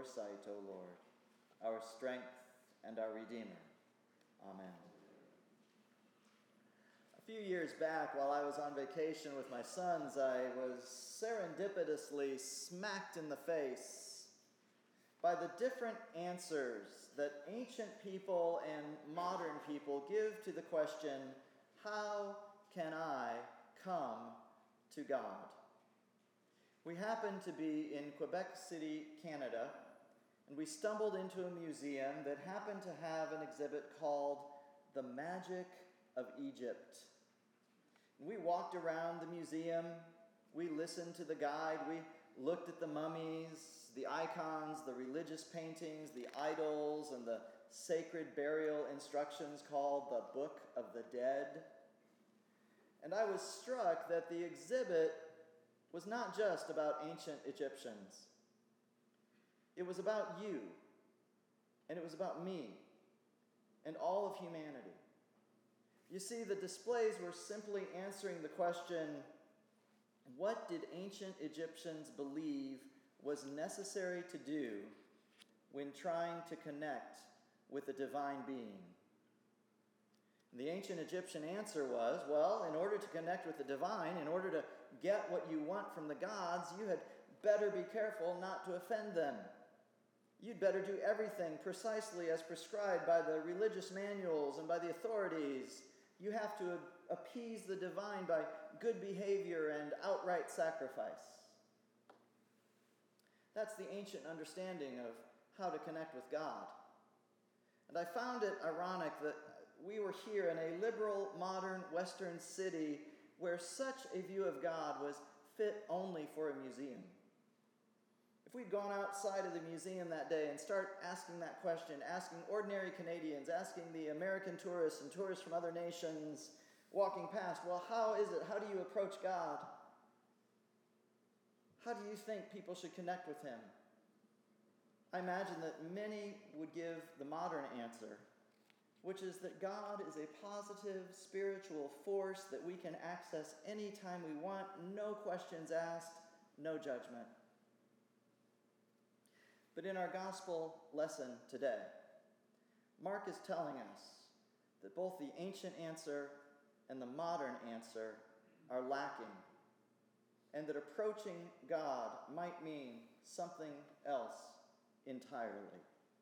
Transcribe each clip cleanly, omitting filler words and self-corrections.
sight, O Lord, our strength and our Redeemer. Amen. A few years back, while I was on vacation with my sons, I was serendipitously smacked in the face by the different answers that ancient people and modern people give to the question, how can I come to God? We happened to be in Quebec City, Canada, and we stumbled into a museum that happened to have an exhibit called The Magic of Egypt. We walked around the museum, we listened to the guide, we looked at the mummies, the icons, the religious paintings, the idols, and the sacred burial instructions called the Book of the Dead. And I was struck that the exhibit was not just about ancient Egyptians. It was about you, and it was about me, and all of humanity. You see, the displays were simply answering the question, what did ancient Egyptians believe was necessary to do when trying to connect with a divine being? And the ancient Egyptian answer was, well, in order to connect with the divine, in order to get what you want from the gods, you had better be careful not to offend them. You'd better do everything precisely as prescribed by the religious manuals and by the authorities. You have to appease the divine by good behavior and outright sacrifice. That's the ancient understanding of how to connect with God. And I found it ironic that we were here in a liberal, modern, Western city where such a view of God was fit only for a museum. If we'd gone outside of the museum that day and start asking that question, asking ordinary Canadians, asking the American tourists and tourists from other nations walking past, well, how is it? How do you approach God? How do you think people should connect with him? I imagine that many would give the modern answer, which is that God is a positive spiritual force that we can access anytime we want, no questions asked, no judgment. But in our gospel lesson today, Mark is telling us that both the ancient answer and the modern answer are lacking, and that approaching God might mean something else entirely.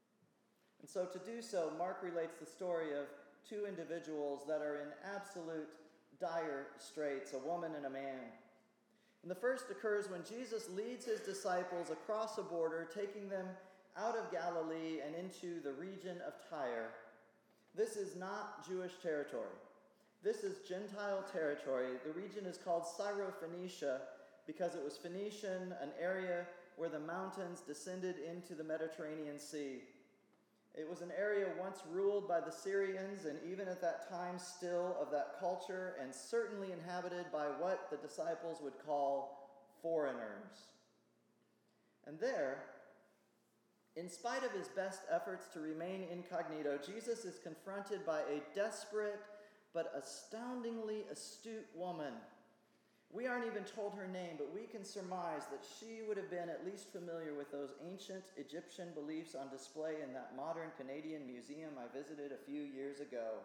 And so to do so, Mark relates the story of two individuals that are in absolute dire straits, a woman and a man. And the first occurs when Jesus leads his disciples across a border, taking them out of Galilee and into the region of Tyre. This is not Jewish territory. This is Gentile territory. The region is called Syrophoenicia because it was Phoenician, an area where the mountains descended into the Mediterranean Sea. It was an area once ruled by the Syrians, and even at that time still of that culture, and certainly inhabited by what the disciples would call foreigners. And there, in spite of his best efforts to remain incognito, Jesus is confronted by a desperate but astoundingly astute woman. We aren't even told her name, but we can surmise that she would have been at least familiar with those ancient Egyptian beliefs on display in that modern Canadian museum I visited a few years ago.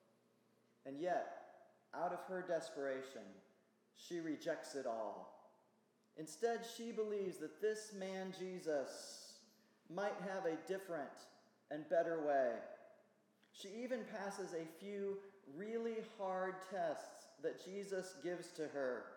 And yet, out of her desperation, she rejects it all. Instead, she believes that this man, Jesus, might have a different and better way. She even passes a few really hard tests that Jesus gives to her,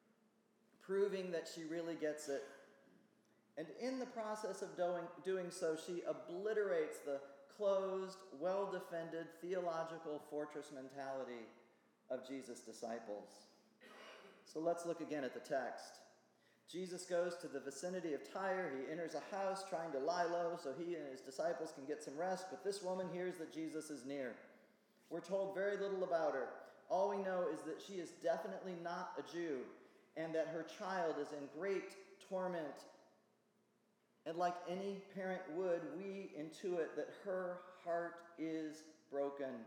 proving that she really gets it. And in the process of doing so, she obliterates the closed, well-defended theological fortress mentality of Jesus' disciples. So let's look again at the text. Jesus goes to the vicinity of Tyre. He enters a house trying to lie low so he and his disciples can get some rest, but this woman hears that Jesus is near. We're told very little about her. All we know is that she is definitely not a Jew, and that her child is in great torment. And like any parent would, we intuit that her heart is broken.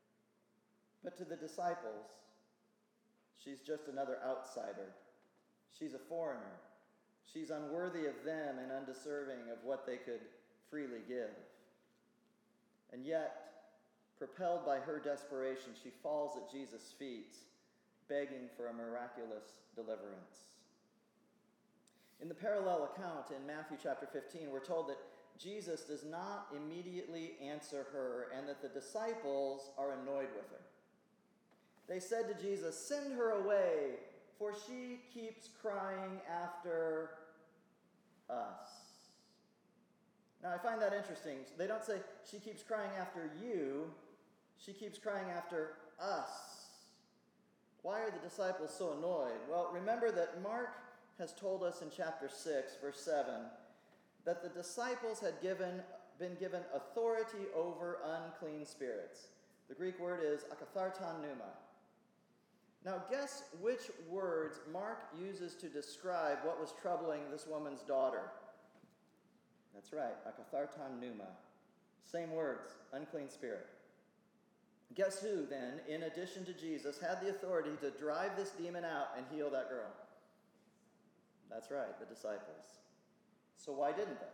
But to the disciples, she's just another outsider. She's a foreigner. She's unworthy of them and undeserving of what they could freely give. And yet, propelled by her desperation, she falls at Jesus' feet, begging for a miraculous deliverance. In the parallel account in Matthew chapter 15, we're told that Jesus does not immediately answer her and that the disciples are annoyed with her. They said to Jesus, "Send her away, for she keeps crying after us." Now, I find that interesting. They don't say, "She keeps crying after you." She keeps crying after us. Why are the disciples so annoyed? Well, remember that Mark has told us in chapter 6, verse 7, that the disciples had been given authority over unclean spirits. The Greek word is akathartan pneuma. Now, guess which words Mark uses to describe what was troubling this woman's daughter? That's right, akathartan pneuma. Same words, unclean spirit. Guess who, then, in addition to Jesus, had the authority to drive this demon out and heal that girl? That's right, the disciples. So why didn't they?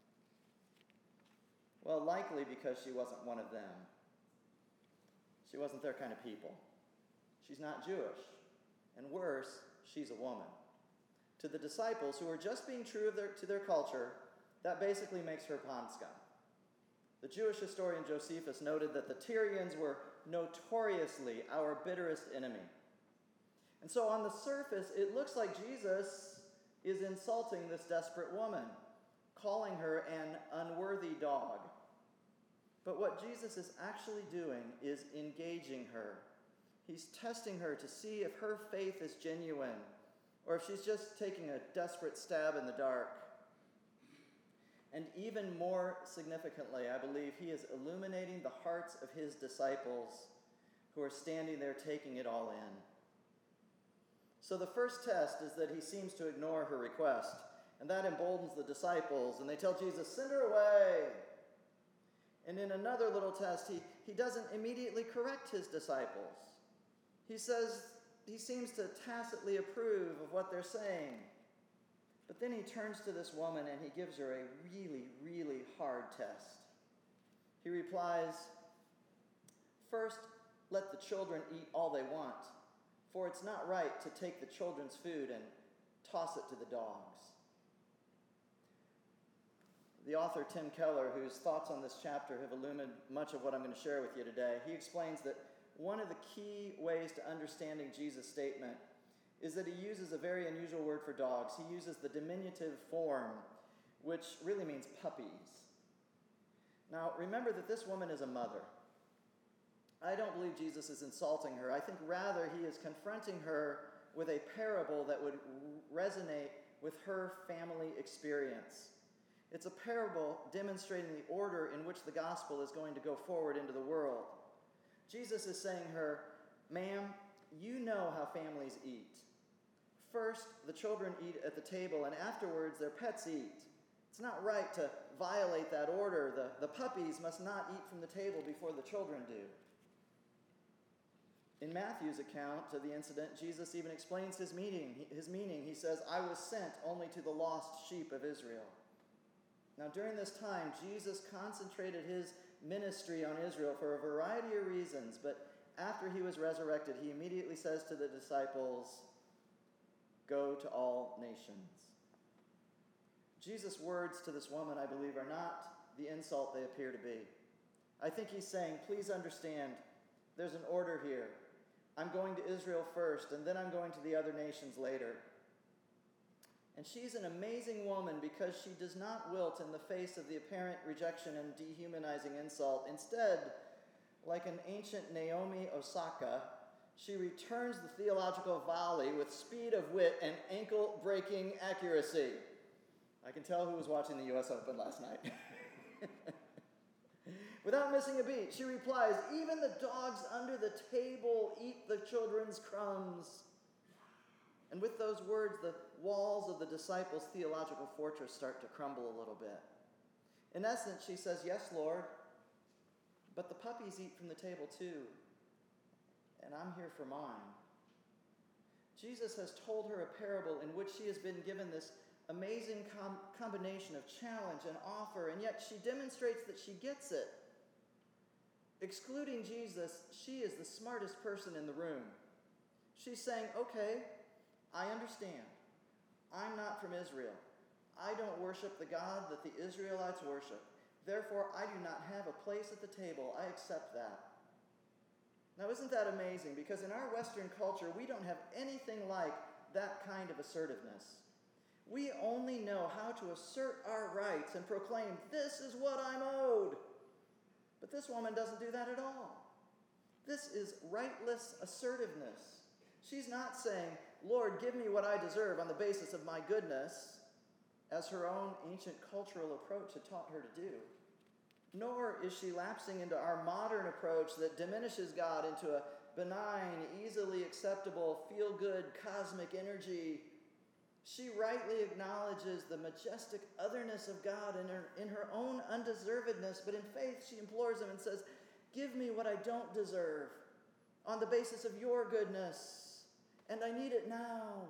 Well, likely because she wasn't one of them. She wasn't their kind of people. She's not Jewish. And worse, she's a woman. To the disciples, who are just being true to their culture, that basically makes her pond scum. The Jewish historian Josephus noted that the Tyrians were notoriously our bitterest enemy. And so on the surface, it looks like Jesus is insulting this desperate woman, calling her an unworthy dog. But what Jesus is actually doing is engaging her. He's testing her to see if her faith is genuine or if she's just taking a desperate stab in the dark. And even more significantly, I believe he is illuminating the hearts of his disciples who are standing there taking it all in. So the first test is that he seems to ignore her request, and that emboldens the disciples, and they tell Jesus, "Send her away." And in another little test, he doesn't immediately correct his disciples. He seems to tacitly approve of what they're saying. But then he turns to this woman and he gives her a really, really hard test. He replies, "First, let the children eat all they want, for it's not right to take the children's food and toss it to the dogs." The author Tim Keller, whose thoughts on this chapter have illuminated much of what I'm going to share with you today, he explains that one of the key ways to understanding Jesus' statement is that he uses a very unusual word for dogs. He uses the diminutive form, which really means puppies. Now, remember that this woman is a mother. I don't believe Jesus is insulting her. I think rather he is confronting her with a parable that would resonate with her family experience. It's a parable demonstrating the order in which the gospel is going to go forward into the world. Jesus is saying to her, "Ma'am, you know how families eat. First, the children eat at the table, and afterwards their pets eat. It's not right to violate that order. The puppies must not eat from the table before the children do." In Matthew's account of the incident, Jesus even explains his meaning. He says, "I was sent only to the lost sheep of Israel." Now, during this time, Jesus concentrated his ministry on Israel for a variety of reasons, but after he was resurrected, he immediately says to the disciples, "Go to all nations." Jesus' words to this woman, I believe, are not the insult they appear to be. I think he's saying, please understand, there's an order here. I'm going to Israel first, and then I'm going to the other nations later. And she's an amazing woman because she does not wilt in the face of the apparent rejection and dehumanizing insult. Instead, like an ancient Naomi Osaka, she returns the theological volley with speed of wit and ankle-breaking accuracy. I can tell who was watching the U.S. Open last night. Without missing a beat, she replies, "Even the dogs under the table eat the children's crumbs." And with those words, the walls of the disciples' theological fortress start to crumble a little bit. In essence, she says, "Yes, Lord, but the puppies eat from the table too, and I'm here for mine." Jesus has told her a parable in which she has been given this amazing combination of challenge and offer, and yet she demonstrates that she gets it. Excluding Jesus, she is the smartest person in the room. She's saying, okay, I understand. I'm not from Israel. I don't worship the God that the Israelites worship. Therefore, I do not have a place at the table. I accept that. Now, isn't that amazing? Because in our Western culture, we don't have anything like that kind of assertiveness. We only know how to assert our rights and proclaim, this is what I'm owed. But this woman doesn't do that at all. This is rightless assertiveness. She's not saying, Lord, give me what I deserve on the basis of my goodness, as her own ancient cultural approach had taught her to do. Nor is she lapsing into our modern approach that diminishes God into a benign, easily acceptable, feel-good, cosmic energy. She rightly acknowledges the majestic otherness of God in her own undeservedness, but in faith she implores him and says, give me what I don't deserve on the basis of your goodness, and I need it now.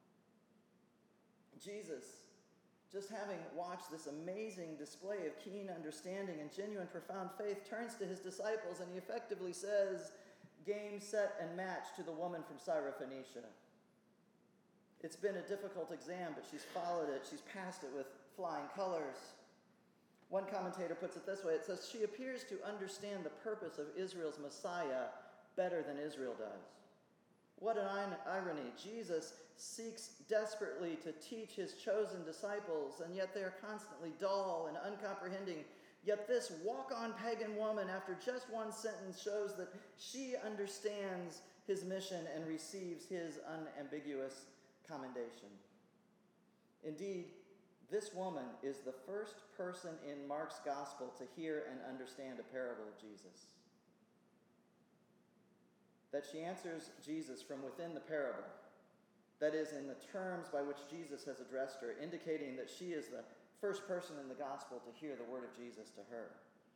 Jesus, just having watched this amazing display of keen understanding and genuine profound faith, turns to his disciples and he effectively says, game, set, and match to the woman from Syrophoenicia. It's been a difficult exam, but she's followed it. She's passed it with flying colors. One commentator puts it this way. It says, she appears to understand the purpose of Israel's Messiah better than Israel does. What an irony. Jesus seeks desperately to teach his chosen disciples, and yet they are constantly dull and uncomprehending. Yet this walk-on pagan woman, after just one sentence, shows that she understands his mission and receives his unambiguous commendation. Indeed, this woman is the first person in Mark's gospel to hear and understand a parable of Jesus. That she answers Jesus from within the parable, that is, in the terms by which Jesus has addressed her, indicating that she is the first person in the gospel to hear the word of Jesus to her.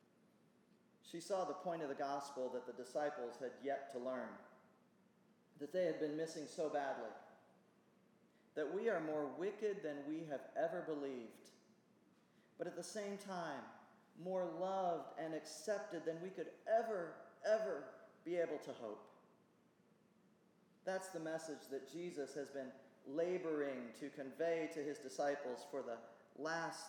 She saw the point of the gospel that the disciples had yet to learn, that they had been missing so badly, that we are more wicked than we have ever believed, but at the same time, more loved and accepted than we could ever be able to hope. That's the message that Jesus has been laboring to convey to his disciples for the last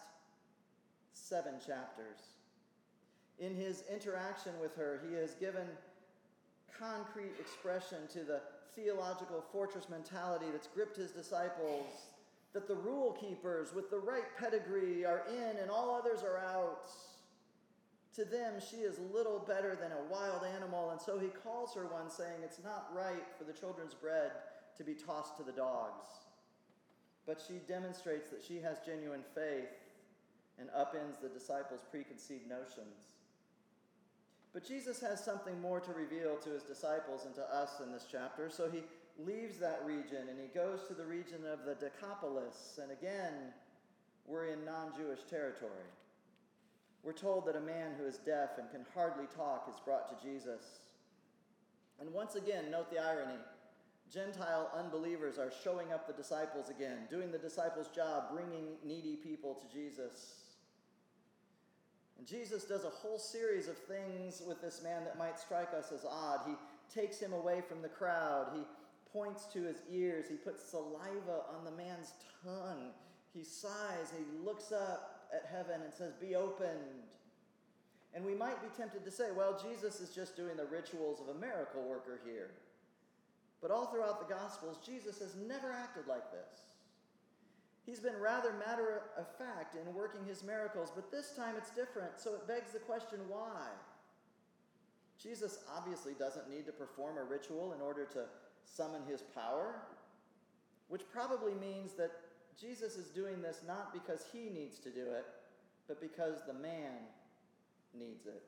7 chapters. In his interaction with her, he has given concrete expression to the theological fortress mentality that's gripped his disciples, that the rule keepers with the right pedigree are in and all others are out. To them, she is little better than a wild animal, and so he calls her one, saying it's not right for the children's bread to be tossed to the dogs. But she demonstrates that she has genuine faith and upends the disciples' preconceived notions. But Jesus has something more to reveal to his disciples and to us in this chapter, so he leaves that region and he goes to the region of the Decapolis, and again, we're in non-Jewish territory. We're told that a man who is deaf and can hardly talk is brought to Jesus. And once again, note the irony. Gentile unbelievers are showing up the disciples again, doing the disciples' job, bringing needy people to Jesus. And Jesus does a whole series of things with this man that might strike us as odd. He takes him away from the crowd. He points to his ears. He puts saliva on the man's tongue. He sighs. He looks up at heaven and says, "Be opened." And we might be tempted to say, well, Jesus is just doing the rituals of a miracle worker here. But all throughout the Gospels, Jesus has never acted like this. He's been rather matter of fact in working his miracles, but this time it's different, so it begs the question, why? Jesus obviously doesn't need to perform a ritual in order to summon his power, which probably means that Jesus is doing this not because he needs to do it, but because the man needs it.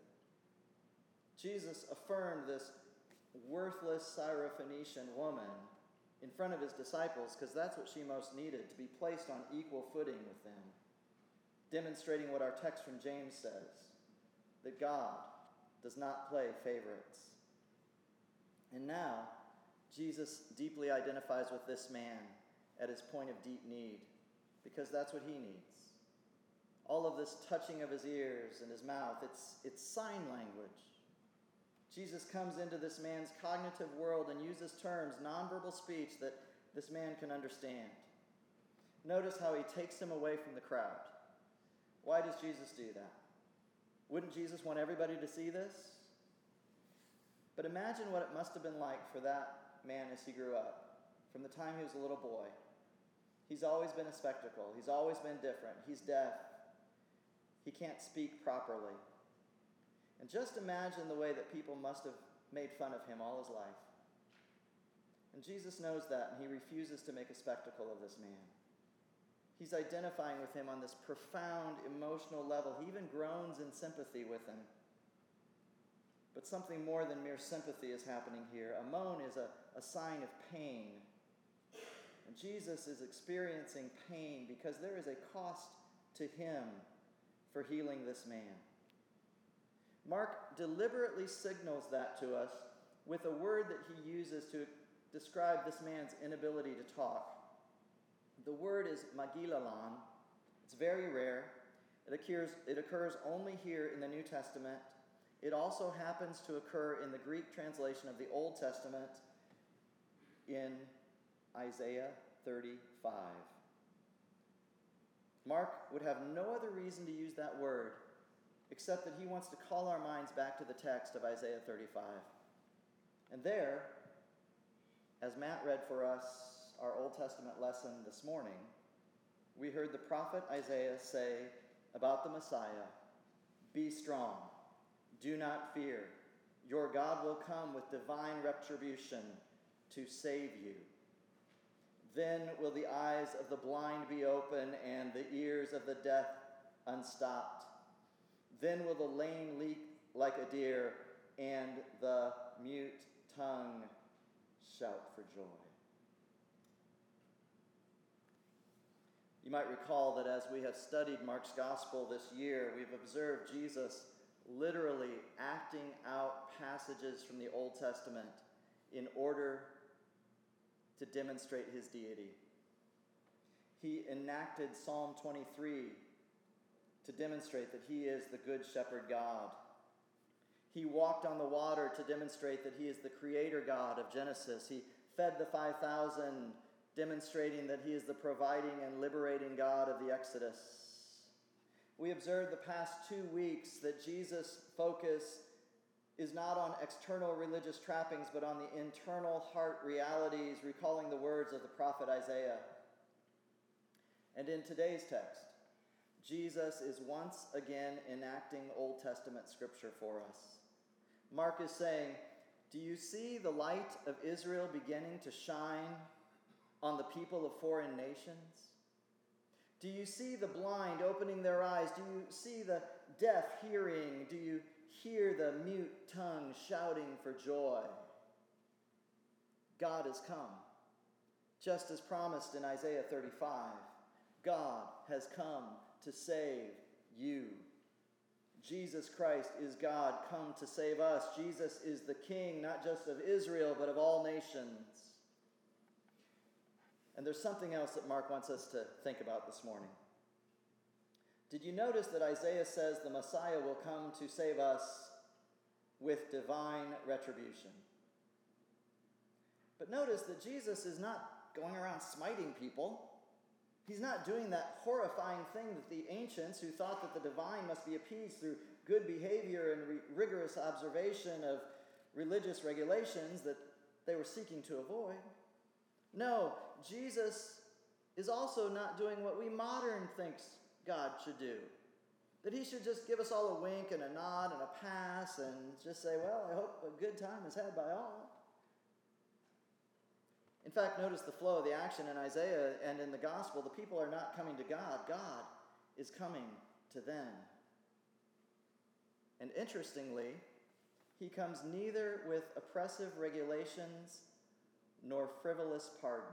Jesus affirmed this worthless Syrophoenician woman in front of his disciples because that's what she most needed, to be placed on equal footing with them, demonstrating what our text from James says, that God does not play favorites. And now, Jesus deeply identifies with this man at his point of deep need. because that's what he needs. All of this touching of his ears and his mouth, it's sign language. Jesus comes into this man's cognitive world and uses terms, nonverbal speech, that this man can understand. Notice how he takes him away from the crowd. Why does Jesus do that? Wouldn't Jesus want everybody to see this? But imagine what it must have been like for that man as he grew up, from the time he was a little boy. He's always been a spectacle. He's always been different. He's deaf. He can't speak properly. And just imagine the way that people must have made fun of him all his life. And Jesus knows that, and he refuses to make a spectacle of this man. He's identifying with him on this profound emotional level. He even groans in sympathy with him. But something more than mere sympathy is happening here. A moan is a sign of pain. And Jesus is experiencing pain because there is a cost to him for healing this man. Mark deliberately signals that to us with a word that he uses to describe this man's inability to talk. The word is magilalon. It's very rare. It occurs only here in the New Testament. It also happens to occur in the Greek translation of the Old Testament in Isaiah 35. Mark would have no other reason to use that word except that he wants to call our minds back to the text of Isaiah 35. And there, as Matt read for us our Old Testament lesson this morning, we heard the prophet Isaiah say about the Messiah, "Be strong, do not fear. Your God will come with divine retribution to save you. Then will the eyes of the blind be open and the ears of the deaf unstopped. Then will the lame leap like a deer and the mute tongue shout for joy." You might recall that as we have studied Mark's gospel this year, we've observed Jesus literally acting out passages from the Old Testament in order to demonstrate his deity. He enacted Psalm 23 to demonstrate that he is the good shepherd God. He walked on the water to demonstrate that he is the creator God of Genesis. He fed the 5,000, demonstrating that he is the providing and liberating God of the Exodus. We observed the past 2 weeks that Jesus' focus is not on external religious trappings, but on the internal heart realities, recalling the words of the prophet Isaiah. And in today's text, Jesus is once again enacting Old Testament scripture for us. Mark is saying, do you see the light of Israel beginning to shine on the people of foreign nations? Do you see the blind opening their eyes? Do you see the deaf hearing? Do you hear the mute tongue shouting for joy? God has come, just as promised in Isaiah 35. God has come to save you. Jesus Christ is God come to save us. Jesus is the King, not just of Israel, but of all nations. And there's something else that Mark wants us to think about this morning. Did you notice that Isaiah says the Messiah will come to save us with divine retribution? But notice that Jesus is not going around smiting people. He's not doing that horrifying thing that the ancients, who thought that the divine must be appeased through good behavior and rigorous observation of religious regulations, that they were seeking to avoid. No, Jesus is also not doing what we modern thinks God should do. That he should just give us all a wink and a nod and a pass and just say, well, I hope a good time is had by all. In fact, notice the flow of the action in Isaiah and in the gospel. The people are not coming to God. God is coming to them. And interestingly, he comes neither with oppressive regulations nor frivolous pardon.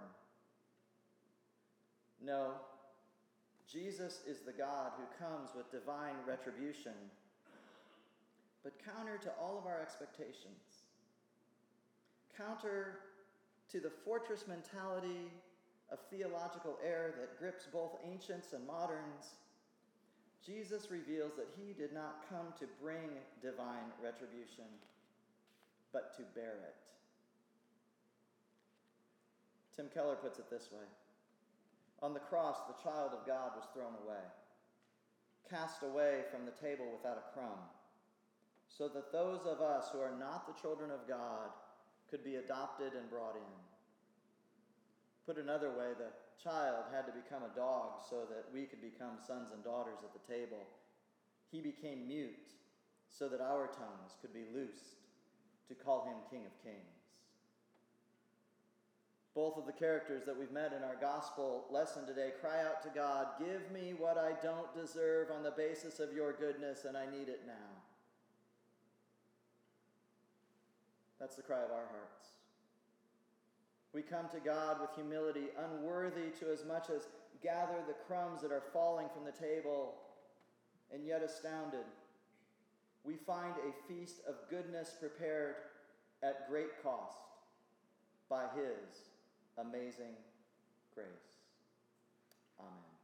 No, Jesus is the God who comes with divine retribution, but counter to all of our expectations. Counter to the fortress mentality of theological error that grips both ancients and moderns, Jesus reveals that he did not come to bring divine retribution, but to bear it. Tim Keller puts it this way: on the cross, the child of God was thrown away, cast away from the table without a crumb, so that those of us who are not the children of God could be adopted and brought in. Put another way, the child had to become a dog so that we could become sons and daughters at the table. He became mute so that our tongues could be loosed to call him King of Kings. Both of the characters that we've met in our gospel lesson today cry out to God, "Give me what I don't deserve on the basis of your goodness, and I need it now." That's the cry of our hearts. We come to God with humility, unworthy to as much as gather the crumbs that are falling from the table, and yet astounded. We find a feast of goodness prepared at great cost by his amazing grace. Amen.